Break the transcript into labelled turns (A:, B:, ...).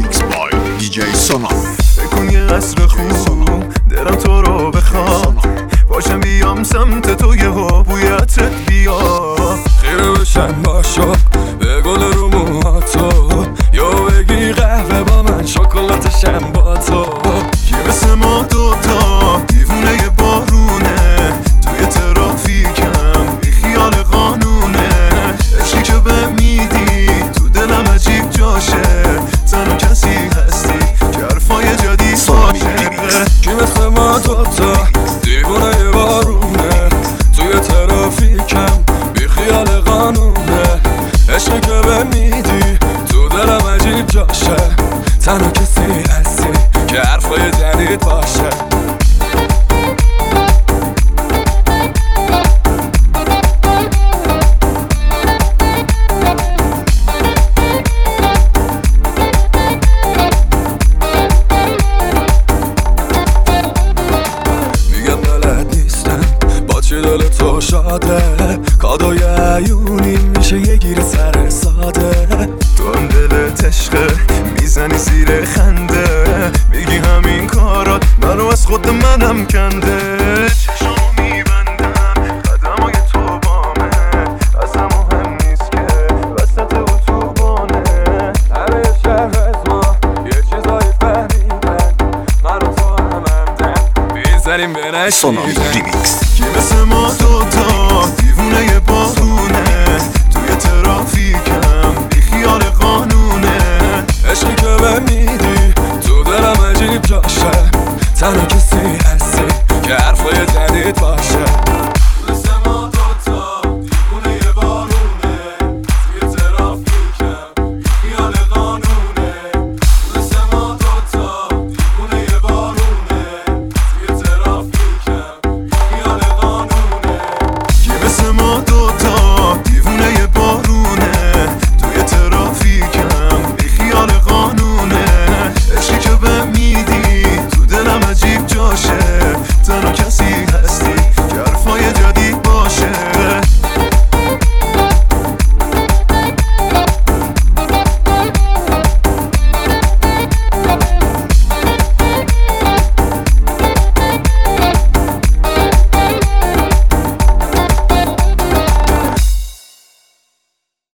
A: ریمیکس بای دیجی سونا.
B: بکن یه قصر خوب درم تو رو بخوام، باشم بیام سمت تو یه بوی عطرت بیا.
C: خیره بشم باشو به گل رو موهاتو، یا بگی قهوه با من شکلاتشم با تو.
B: که مثل ما دوتا دیوونه یه بارونه، توی ترافیکم بی خیال قانونه. عشقی که به میدی تو دلم عجیب جاشه، تنها کسی هستی که حرفای جدید باشه.
C: که مثل ما دوتا دیوونه یه بارونه، توی ترافیکم بی خیال قانونه. عشقی که به میدی تو دلم عجیب جاشه، تنها کسی هستی که حرفای جدید باشه. میگم بلد نیستم با چی دل تو شاده، کادوی عیونی میشه یه گیر سر ساده.
B: تو هم دلت عشقه میزنی زیر خنده، میگی همین کارات منو از خود منم کنده. چشمو میبندم قدمای تو بامه، اصلا مهم نیست که وسط اتوبانه.
C: همه شهر از ما یه چیزایی فهمیدن، من و تو همدن میزنیم به
A: سونا
C: نشیدن.
A: ریمیکس.
B: که مثل ما دوتا دیوونه یه بارونه، توی ترافیکم بی خیال قانونه.
C: عشقی که به میدی تو دلم عجیب جاشه، تنها کسی هستی که حرفای جدید باشه.